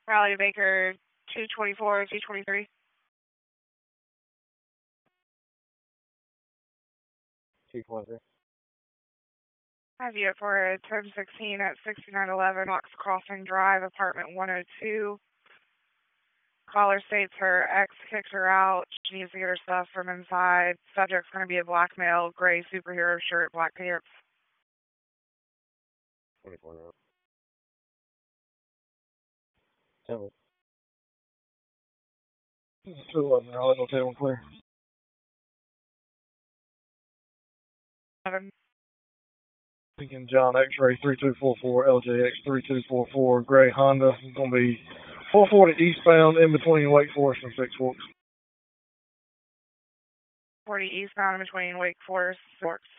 Raleigh to Baker, 224, 223. Have you for 1016 at 6911 Fox Crossing Drive, apartment 102. Caller states her ex kicked her out. She needs to get her stuff from inside. Subject's going to be a black male, gray superhero shirt, black pants. 24 now. Tell me. 211, Raleigh, Hotel 1 clear. 7. Lincoln John X-ray 3244, LJX 3244, gray Honda. It's going to be 440 eastbound in between Wake Forest and Six Forks. 40 eastbound in between Wake Forest and Six Forks.